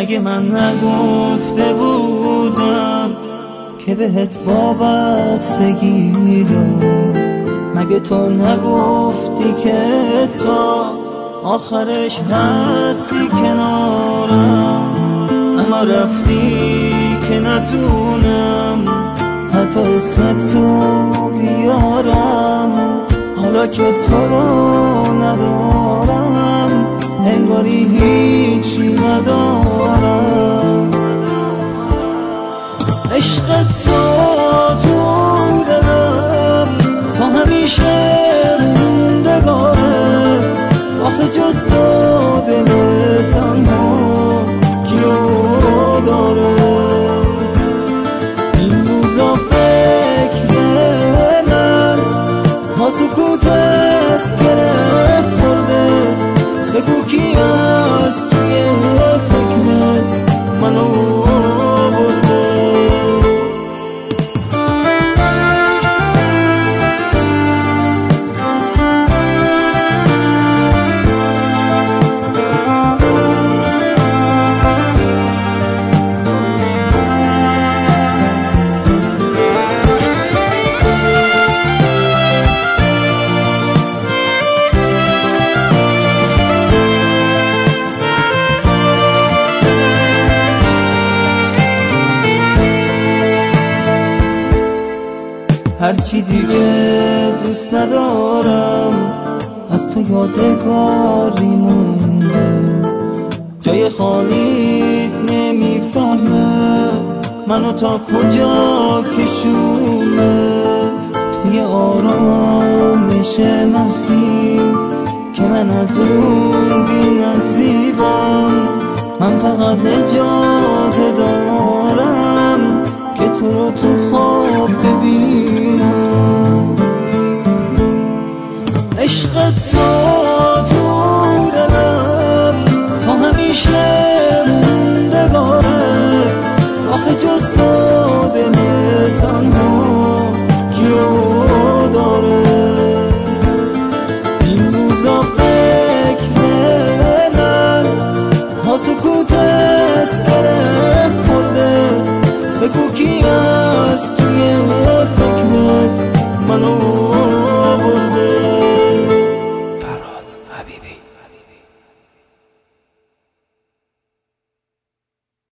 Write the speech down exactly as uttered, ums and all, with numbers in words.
مگه من نگفته بودم که بهت وابستگی دارم؟ مگه تو نگفتی که تا آخرش هستی کنارم؟ اما رفتی که نتونم حتی اسمتو بیارم. حالا که تو رو ندارم انگاری هیچی ندارم. عشق تو تو دلم تا همیشه موندگاره. آخه جز تو دل تنها کیو داره؟ این روزا فکر من با سکوتت گره خورده. بگو کی از توی فکرت منو برده؟ هر چیزی که دوست ندارم از تو یادگاری مونده. جای خالیت نمیفهمه منو تا کجا کشونه. توی آرامش محضی که من از اون بی نصیبم. من فقط اجازه دارم که تو رو تو